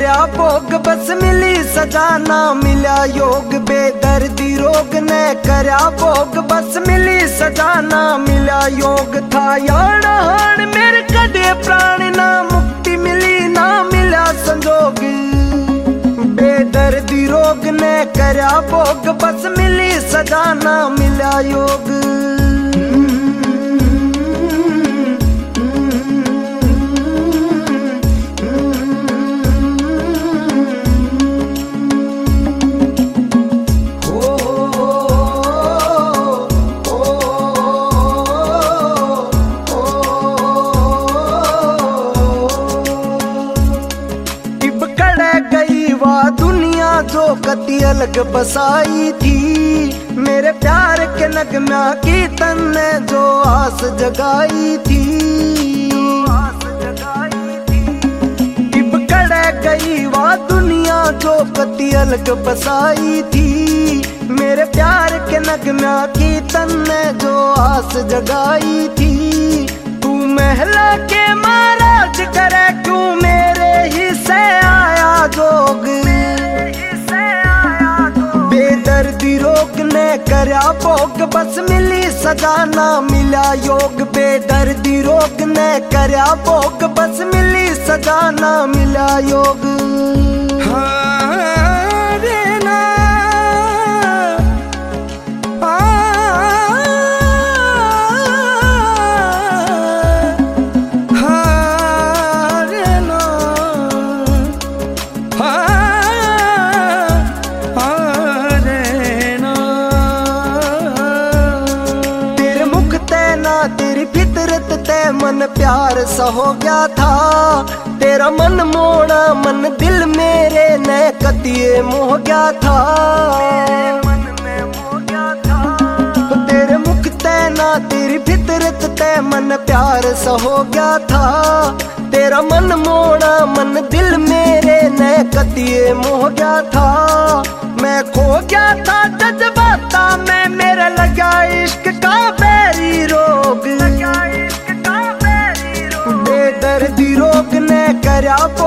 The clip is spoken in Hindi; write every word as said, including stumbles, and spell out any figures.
करया भोग बस मिली सजा ना मिला योग। बेदर्दी रोग ने करया भोग बस मिली सजा ना मिला योग। था यार हाण मेरे कड़े प्राण ना मुक्ति मिली ना मिला संजोग। बेदर्दी रोग ने करया भोग बस मिली सजा ना मिला योग। जो कति अलग बसाई थी मेरे प्यार के नगमा की तन ने जो आस जगाई थी। इब कड़े गई वह दुनिया जो कति अलग बसाई थी मेरे प्यार के नगमा की तन ने जो आस जगाई थी। तू महला के महाराज करे क्यों मेरे ही से आया जोग। बेदर्दी रोग ने करया भोग बस मिली सजा ना मिला योग। बेदर्दी रोग ने करया भोग बस मिली सजा ना मिला योग। हाँ रे ना हाँ रे ना हाँ तेरी फितरत ते मन प्यार सा हो गया था। तेरा मन मोड़ा मन दिल मेरे ने कतिये मोह गया था। तेरे मुख ते ना तेरी फितरत ते मन प्यार सा हो गया था। तेरा मन मोड़ा मन दिल मेरे ने कतिये मोह गया था। मैं खो गया था जज्बाता में मेरे लगा इश्क का बैरी रोग। बेदर्दी रोग ने करया